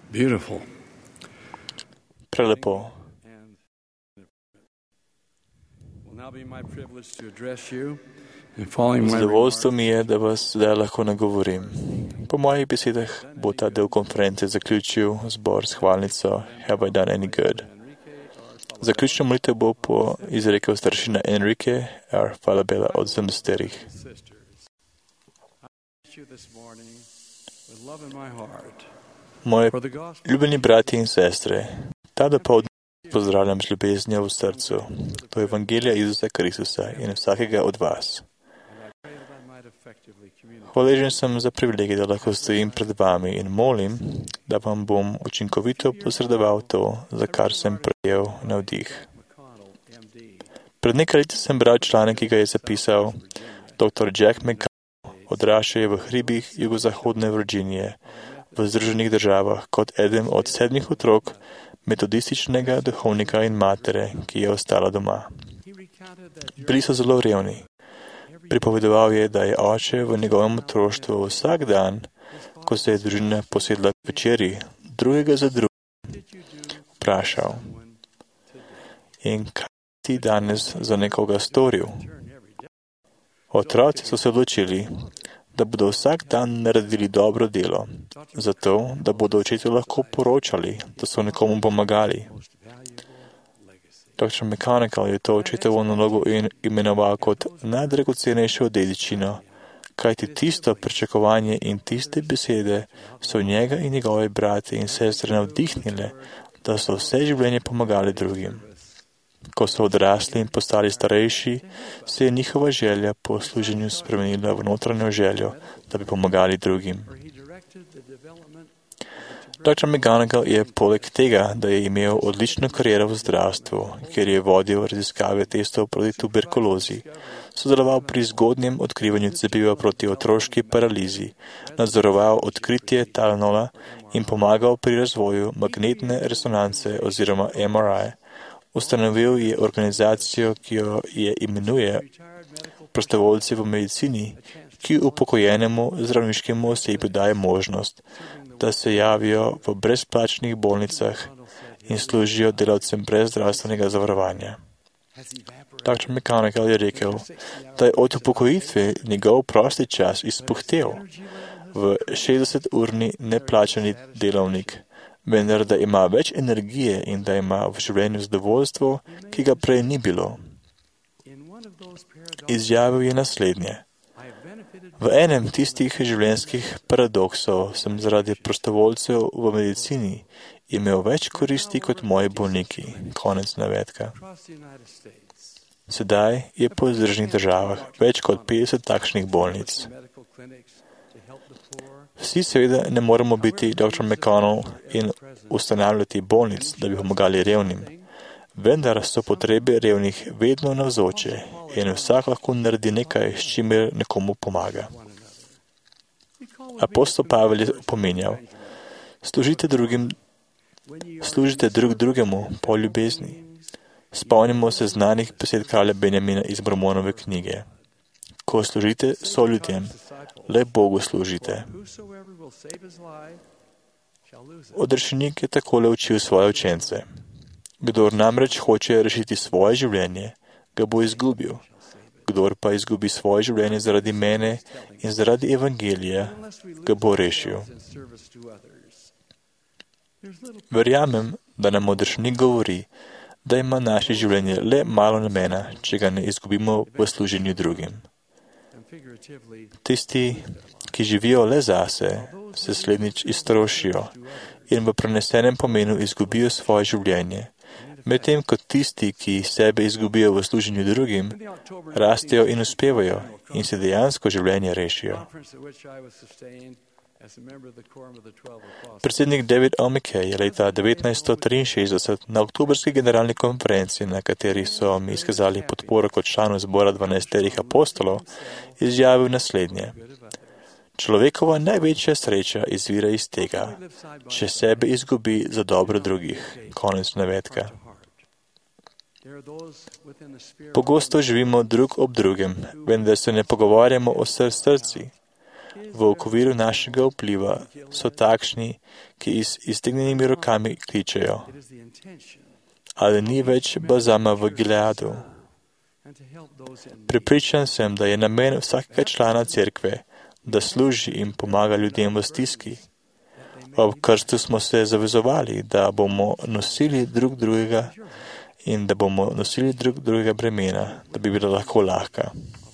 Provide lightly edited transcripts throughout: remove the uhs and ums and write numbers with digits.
Beautiful. Prelepo. Zadovoljstvo mi je, da vas zdaj lahko nagovorim. Po mojih besedah bo ta del konference zaključil zbor s hvalnico Have I done any good? Zaključno molitev bo izrekel staršina Enrique R. Falabella od 70. Moji ljubljeni brati in sestre, ta dopoldne pozdravljam z ljubeznijo v srcu do Evangelija Isusa Kristusa in vsakega od vas. Hvaležen sem za privilegij, da lahko stojim pred vami in molim, da vam bom učinkovito posredoval to, za kar sem prejel navdih. Pred nekaj leti sem bral članek, ki ga je zapisal dr. Jack McConnell, odraščal je v hribih jugozahodne Virginije v Združenih državah kot eden od 7 otrok metodističnega duhovnika in matere, ki je ostala doma. Bili so zelo revni. Pripovedoval je, da je oče v njegovem otroštvu vsak dan, ko se je družina posedla k večeri, drugega za drugim, vprašal: in kaj ti danes za nekoga storil? Otroci so se odločili, da bodo vsak dan naredili dobro delo, zato, da bodo očetu lahko poročali, da so nekomu pomagali. Dr. McConnell je to očetovo nalogo imenoval kot najdragocenejšo dedičino, kajti tisto pričakovanje in tiste besede so njega in njegove brate in sestre navdihnile, da so vse življenje pomagali drugim. Ko so odrasli in postali starejši, se je njihova želja po služenju spremenila v notranjo željo, da bi pomagali drugim. Dr. McGonagall je poleg tega, da je imel odlično kariero v zdravstvu, kjer je vodil raziskave testov proti tuberkulozi, sodeloval pri zgodnjem odkrivanju cepiva proti otroški paralizi, nadzoroval odkritje Tylenola in pomagal pri razvoju magnetne resonance oziroma MRI. Ustanovil je organizacijo, ki jo imenuje Prostovoljci v medicini, ki upokojenemu zdravniškemu osebju daje možnost, da se javijo v brezplačnih bolnicah in služijo delavcem brez zdravstvenega zavarovanja. Dr. McConnell je rekel, da je od upokojitve njegov prosti čas izpuhtel v 60-urni neplačani delovnik, vendar da ima več energije in da ima v življenju zadovoljstvo, ki ga prej ni bilo. Izjavil je naslednje: v enem tistih življenjskih paradoksov sem zaradi prostovoljcev v medicini imel več koristi kot moji bolniki. Konec navedka. Sedaj je po Združenih državah več kot 50 takšnih bolnic. Vsi seveda ne moremo biti Dr. McConnell in ustanavljati bolnic, da bi pomagali revnim. Vendar so potrebe revnih vedno navzoče in vsak lahko naredi nekaj, s čimer nekomu pomaga. Apostol Pavel je opominjal: služite drug drugemu po ljubezni. Spomnimo se znanih besed kralja Benjamina iz Mormonove knjige: ko služite soljudem, le Bogu služite. Odrešenik je takole učil svoje učence: kdor namreč hoče rešiti svoje življenje, ga bo izgubil. Kdor pa izgubi svoje življenje zaradi mene in zaradi evangelija, ga bo rešil. Verjamem, da nam odrešenik govori, da ima naše življenje le malo namena, če ga ne izgubimo v služenju drugim. Tisti, ki živijo le zase, se slednjič iztrošijo in v prenesenem pomenu izgubijo svoje življenje, medtem ko tisti, ki sebe izgubijo v služenju drugim, rastejo in uspevajo in se dejansko življenje rešijo. Predsednik David O. McKay je leta 1963 na oktobrski generalni konferenci, na kateri so mi izkazali podporo kot članu zbora 12 apostolov, izjavil naslednje: človekova največja sreča izvira iz tega, če sebe izgubi za dobro drugih. Konec navedka. Pogosto živimo drug ob drugem, vendar se ne pogovarjamo o srci. v okviru našega vpliva so takšni, ki z iztegnjenimi rokami kličejo. Ali ni več balzama v Gileadu? Prepričan sem, da je namen vsakega člana cerkve, da služi in pomaga ljudem v stiski. Ob krstu smo se zavezovali, da bomo nosili drug drugega in da bomo nosili drug drugega bremena, da bi bila lahko lahka.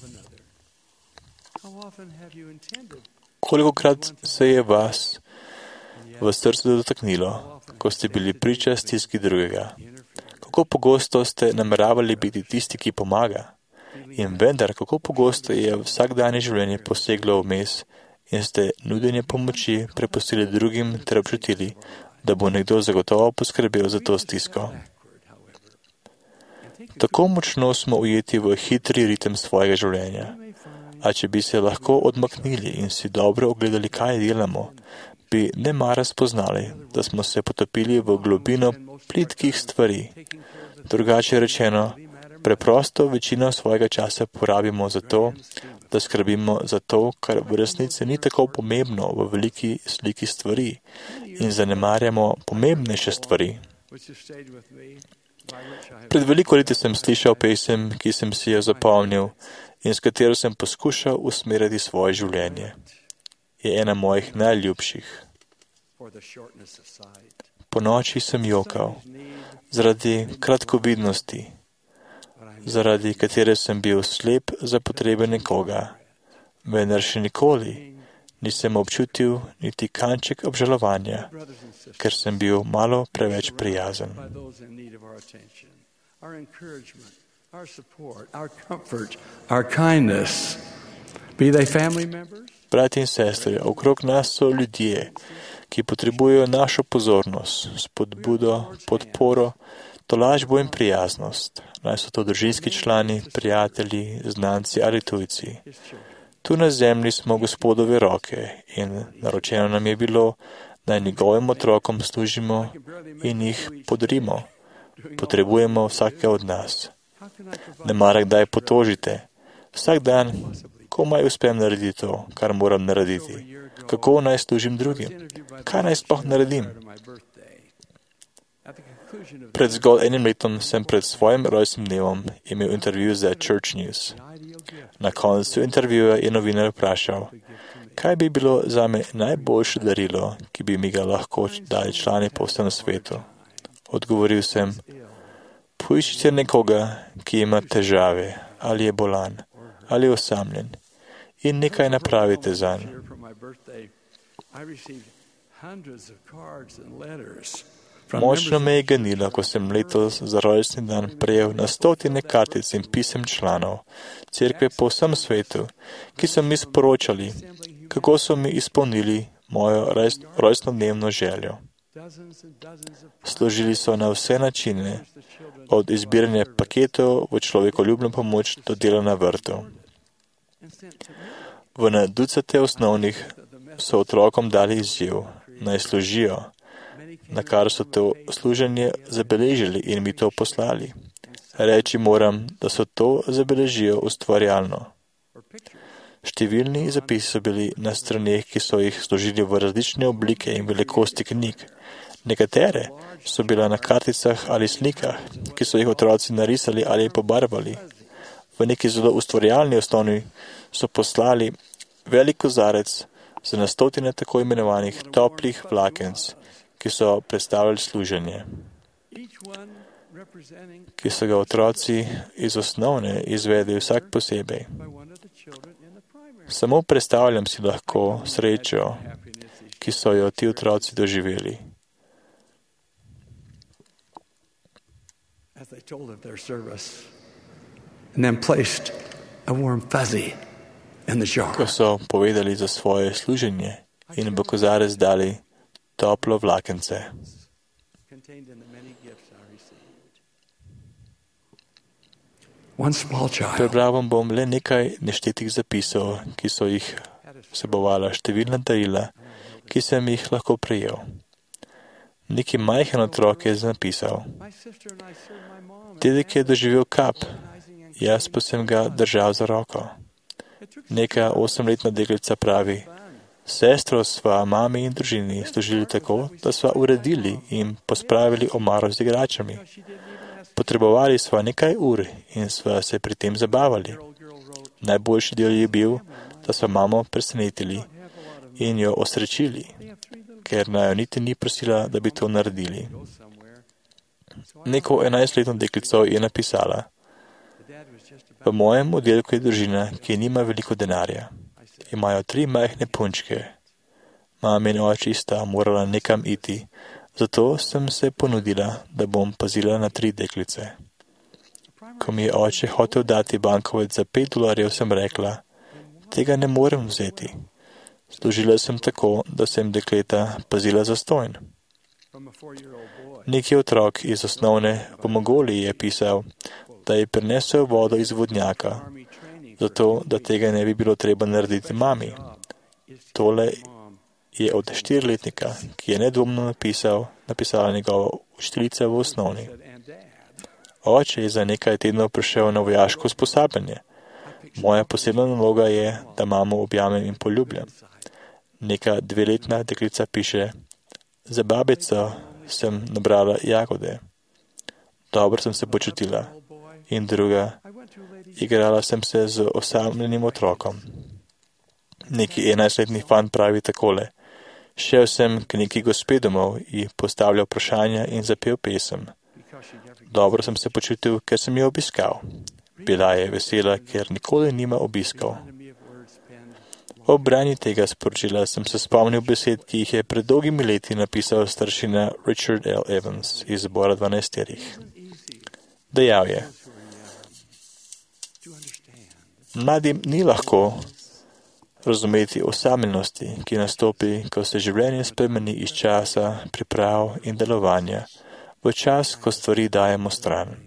Kolikokrat se je vas v srcu dotaknilo, ko ste bili priča stiski drugega? Kako pogosto ste nameravali biti tisti, ki pomaga? In vendar, kako pogosto je vsakdanje življenje poseglo vmes in ste nudenje pomoči prepustili drugim ter občutili, da bo nekdo zagotovo poskrbel za to stisko? Tako močno smo ujeti v hitri ritem svojega življenja. A če bi se lahko odmaknili in si dobro ogledali, kaj delamo, bi nemara spoznali, da smo se potopili v globino plitkih stvari. Drugače rečeno, preprosto večino svojega časa porabimo za to, da skrbimo za to, kar v resnici ni tako pomembno v veliki sliki stvari in zanemarjamo pomembnejše stvari. Pred veliko leti sem slišal pesem, ki sem si jo zapomnil in s katero sem poskušal usmeriti svoje življenje. Je ena mojih najljubših. Po noči sem jokal, zaradi kratkovidnosti, zaradi katere sem bil slep za potrebe nekoga, vendar še nikoli nisem občutil niti kanček obžalovanja, ker sem bil malo preveč prijazen. Brati in sestre, okrog nas so ljudje, ki potrebujejo našo pozornost, spodbudo, podporo, tolažbo in prijaznost. Naj so to družinski člani, prijatelji, znanci ali tujci. Tu na zemlji smo Gospodove roke in naročeno nam je bilo, da njegovim otrokom služimo in jih podarimo. Potrebujemo vsakega od nas. Ne mara kdaj potožite. Vsak dan komaj uspem narediti to, kar moram narediti. Kako naj služim drugim? Kaj naj sploh naredim? Pred zgolj enim letom sem pred svojim rojstnim dnevom imel intervju za Church News. Na koncu intervjuja je novinar vprašal, kaj bi bilo zame najboljše darilo, ki bi mi ga lahko dali člani po vsem svetu. Odgovoril sem, poiščite nekoga, ki ima težave, ali je bolan, ali osamljen, in nekaj napravite zanj. Močno me je ganilo, ko sem letos za rojstni dan prejel na stotine kartic in pisem članov cerkve po vsem svetu, ki so mi sporočali, kako so mi izpolnili mojo rojstnodnevno željo. Služili so na vse načine, od izbiranja paketov v človekoljubno pomoč do dela na vrtu. V na ducate osnovnih so otrokom dali izziv, naj služijo, na kar so to služenje zabeležili in mi to poslali. Reči moram, da so to zabeležijo ustvarjalno. Številni zapisi so bili na straneh, ki so jih složili v različne oblike in velikosti knjig. Nekatere so bila na karticah ali slikah, ki so jih otroci narisali ali pobarvali. V neki zelo ustvarjalni osnovi so poslali velik kozarec za na stotine tako imenovanih toplih vlakenc, ki so predstavljali služenje, ki so ga otroci iz osnovne izvedli vsak posebej. Samo predstavljam si lahko srečo, ki so jo ti otroci doživeli. Ko so povedali za svoje služenje in v kozarec dali toplo vlakence. Prebral vam bom le nekaj neštetih zapisov, ki so jih vsebovala številna darila, ki sem jih lahko prejel. Neki majhen otrok je zapisal. Dedek je doživel kap, jaz pa sem ga držal za roko. Neka 8-letna deklica pravi: Sestro sva mami in družini služili tako, da sva uredili in pospravili omaro z igračami. Potrebovali sva nekaj ur in sva se pri tem zabavali. Najboljši del je bil, da sva mamo presenetili in jo osrečili, ker naj jo niti ni prosila, da bi to naredili. Neko 11-letno deklico je napisala: V mojem oddelku je družina, ki nima veliko denarja. Imajo 3 majhne punčke. Mama in oči sta morala nekam iti, zato sem se ponudila, da bom pazila na 3 deklice. Ko mi je oče hotel dati bankovec za $5, sem rekla: Tega ne morem vzeti. Služila sem tako, da sem dekleta pazila zastonj. Neki otrok iz osnovne v Mongoliji je pisal, da je prinesel vodo iz vodnjaka, zato, da tega ne bi bilo treba narediti mami. Tole je od 4-letnika, ki je nedvomno napisala njegova učiteljica v osnovni. Oče je za nekaj tednov prišel na vojaško usposabljanje. Moja posebna naloga je, da mamo objamem in poljubljam. Neka 2-letna deklica piše: Za babico sem nabrala jagode. Dobro sem se počutila. In druga: Igrala sem se z osamljenim otrokom. Neki 11-letni fant pravi takole: Šel sem k neki gospe domov in postavljal vprašanja in zapel pesem. Dobro sem se počutil, ker sem jo obiskal. Bila je vesela, ker nikoli nima obiskal. Ob branju tega sporočila sem se spomnil besed, ki jih je pred dolgimi leti napisal staršina Richard L. Evans iz zbora 12. Dejal je: Mladim ni lahko razumeti osamljenosti, ki nastopi, ko se življenje spremeni iz časa, priprav in delovanja, v čas, ko stvari dajemo stran.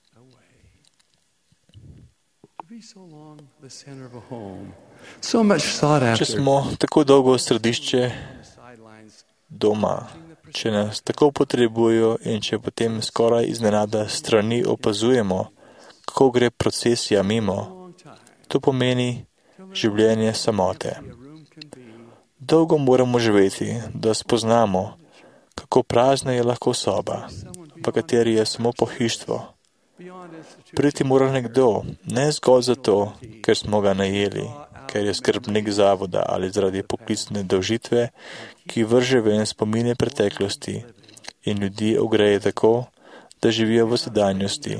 Če smo tako dolgo središče doma, če nas tako potrebujo in če potem skoraj iznenada strani opazujemo, kako gre procesija mimo, to pomeni življenje samote. Dolgo moramo živeti, da spoznamo, kako prazna je lahko soba, v kateri je samo pohištvo. Priti mora nekdo, ne zgolj zato, ker smo ga najeli, ker je skrbnik zavoda ali zaradi poklicne dolžitve, ki vrže ven spomine preteklosti in ljudi ogreje tako, da živijo v sedanjosti.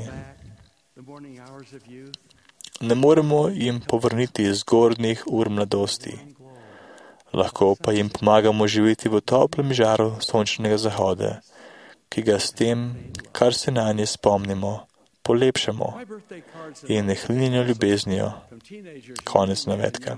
Ne moremo jim povrniti zgornjih ur mladosti. Lahko pa jim pomagamo živeti v toplem žaru sončnega zahoda, ki ga s tem, kar se nanje spomnimo, polepšamo in nehlinjeno ljubeznijo. Konec navedka.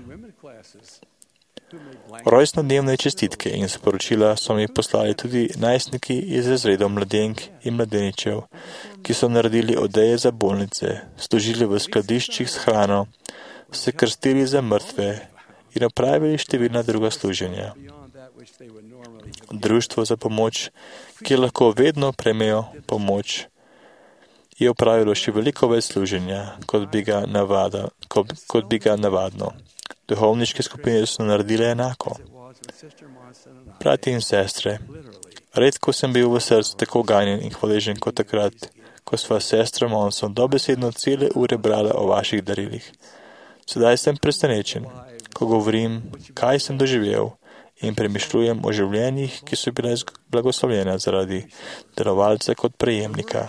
Rojstnodnevne čestitke in sporočila so mi poslali tudi najstniki iz razredov mladenk in mladeničev, ki so naredili odeje za bolnice, služili v skladiščih s hrano, se krstili za mrtve in opravili številna druga služenja. Društvo za pomoč, ki lahko vedno prejmejo pomoč, je opravilo še veliko več služenja, kot bi ga navadno. Duhovniške skupine so naredile enako. Brati in sestre, redko sem bil v srcu tako ganjen in hvaležen kot takrat, ko sva s sestro Monson dobesedno cele ure brala o vaših darilih. Sedaj sem presenečen, ko govorim, kaj sem doživel in premišljujem o življenjih, ki so bile blagoslovljene zaradi darovalca kot prejemnika.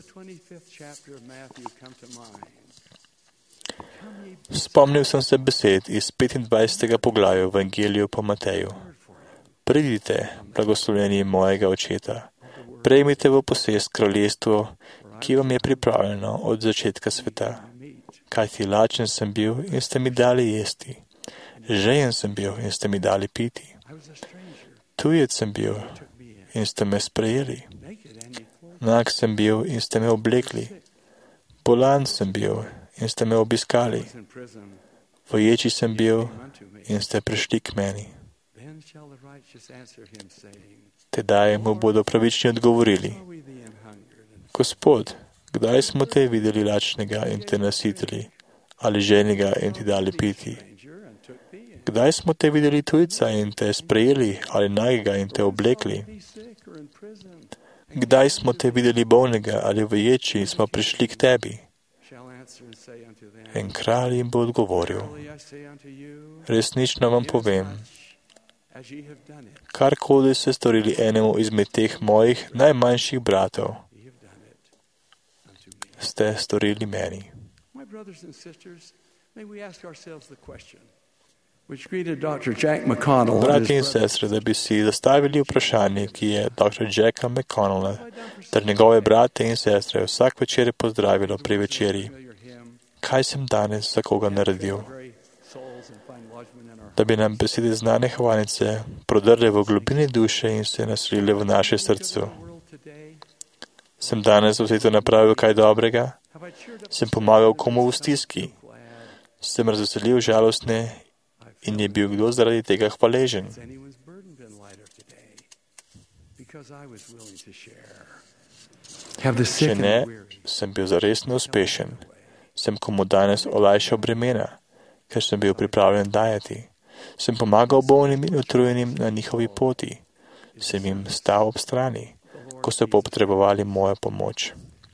Spomnil sem se besed iz 25. poglavja v Evangeliju po Mateju. Pridite, blagoslovljeni mojega očeta, prejmite v posest kraljestvo, ki vam je pripravljeno od začetka sveta. Kajti lačen sem bil in ste mi dali jesti, žejen sem bil in ste mi dali piti, tujec sem bil in ste me sprejeli, nag sem bil in ste me oblekli, bolan sem bil in ste me obiskali, v ječi sem bil in ste prišli k meni. Tedaj mu bodo pravični odgovorili: Gospod, kdaj smo te videli lačnega in te nasitili, ali ženega in ti dali piti? Kdaj smo te videli tujca in te sprejeli, ali nagega in te oblekli? Kdaj smo te videli bolnega ali v ječi in smo prišli k tebi? In kralj jim bo odgovoril, resnično vam povem, karkoli ste storili enemu izmed teh mojih najmanjših bratov, ste storili meni. Brati in sestre, da bi si zastavili vprašanje, ki je dr. Jacka McConnella ter njegove brate in sestre vsak večer pozdravilo pri večeri. Kaj sem danes za koga naredil? Da bi nam besede znane hvalnice prodrle v globini duše in se naselile v naše srcu. Sem danes v svetu napravil kaj dobrega? Sem pomagal komu v stiski? Sem razveselil žalostne in je bil kdo zaradi tega hvaležen? Če ne, sem bil zares neuspešen. Sem komu danes olajšal bremena, ker sem bil pripravljen dajati. Sem pomagal bolnim in utrujenim na njihovi poti. Sem jim stal ob strani, ko so potrebovali mojo pomoč.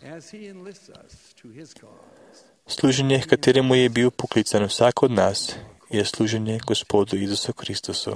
Služenje, h kateremu je bil poklican vsak od nas, je služenje Gospodu Jezusu Kristusu.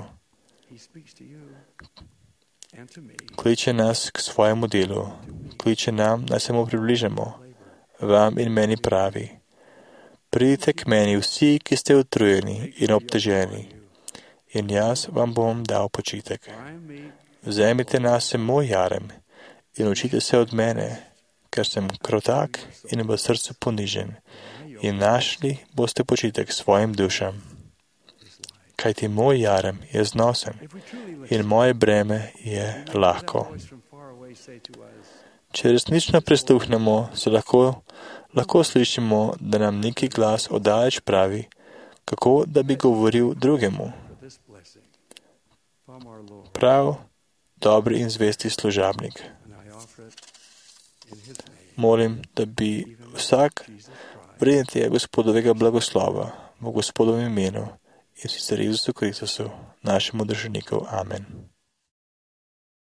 Kliče nas k svojemu delu, kliče nam, da se mu približamo. Vam in meni pravi, pridite k meni vsi, ki ste utrujeni in obteženi, in jaz vam bom dal počitek. Vzemite nase moj jarem in učite se od mene, ker sem krotak in v srcu ponižen, in našli boste počitek svojim dušam. Kajti moj jarem je znosen in moje breme je lahko. Če resnično prisluhnemo, se lahko slišimo, da nam neki glas oddaleč pravi, kako da bi govoril drugemu. Prav, dobri in zvesti služabnik. Molim, da bi vsak vreden tega Gospodovega blagoslova v Gospodovem imenu in sicer Jezusu Kristusu, našemu državniku. Amen.